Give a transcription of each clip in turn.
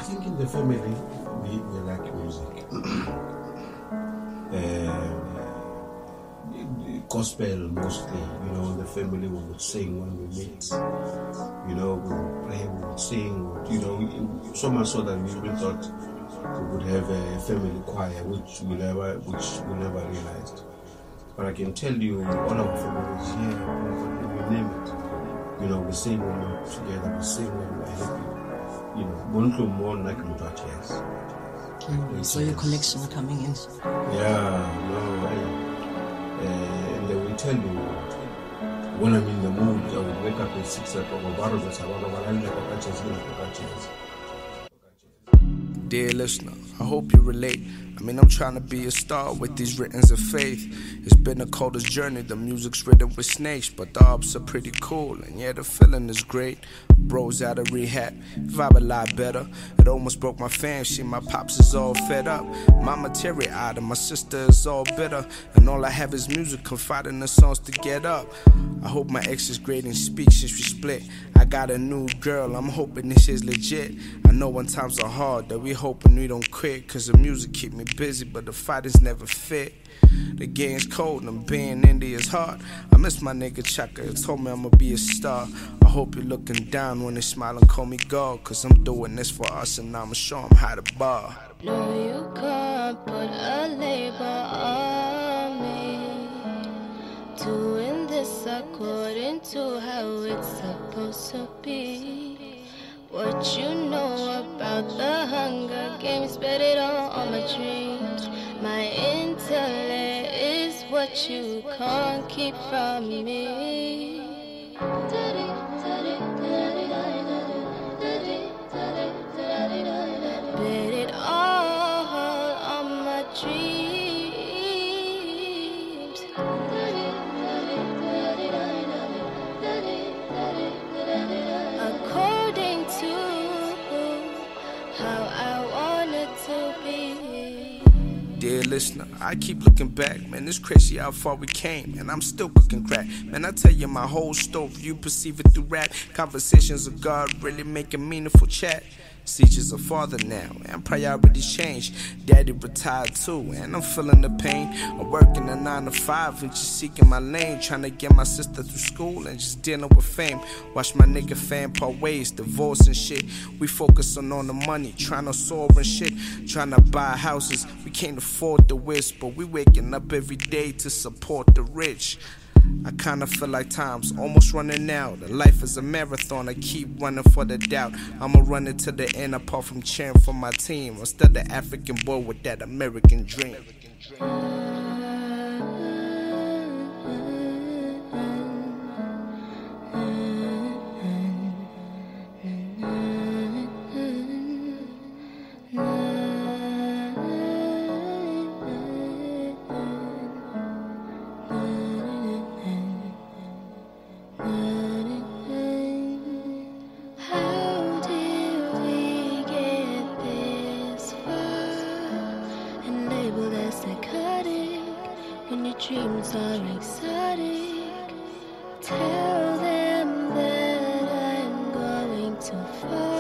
think in the family we like music. Gospel mostly, the family we would sing when we meet, we would pray, we would sing, so much so that we even thought we would have a family choir, which we never realized. But I can tell you, all our families here, we name it, we sing when we're together, we sing when we're happy. So your connection coming in. And they will tell you, when I'm in the mood, I will wake up at 6 o'clock. Dear listener, I hope you relate. I'm trying to be a star with these writtens of faith. It's been the coldest journey, the music's written with snakes, but the ops are pretty cool, and yeah, the feeling is great. Bros out of rehab, vibe a lot better. It almost broke my fam, see my pops is all fed up. Mama teary-eyed and my sister is all bitter, and all I have is music, confiding the songs to get up. I hope my ex is great and speaks since we split. I got a new girl, I'm hoping this is legit. I know when times are hard that we hoping we don't quit, cause the music keep me busy, but the fight is never fit. The game's cold and being indie is hard. I miss my nigga Chaka, he told me I'ma be a star. I hope you're looking down when they smile and call me God, cause I'm doing this for us and I'ma show them how to bar. No, you can't put a label on me. Doing this according to how it's supposed to be. What you know about the Hunger Games, bet it all my dreams. My intellect is what you can't keep from me. Bet it all on my dreams. According to how I want it to be. Dear listener, I keep looking back, man, it's crazy how far we came, and I'm still cooking crack. Man, I tell you my whole story, you perceive it through rap. Conversations of God really making meaningful chat. Cee's a father now, and priorities change. Daddy retired too, and I'm feeling the pain. I'm working a 9 to 5 and just seeking my lane, trying to get my sister through school and just dealing with fame. Watch my nigga fam part ways, divorce and shit. We focusing on the money, trying to soar and shit, trying to buy houses. We can't afford the wisp, but we waking up every day to support the rich. I kinda feel like time's almost running out. Life is a marathon, I keep running for the doubt. I'ma run it to the end apart from cheering for my team. I'm still the African boy with that American dream. Dreams are exotic. Tell them that I'm going too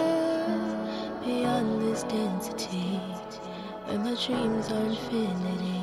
far beyond this density, where my dreams are infinity.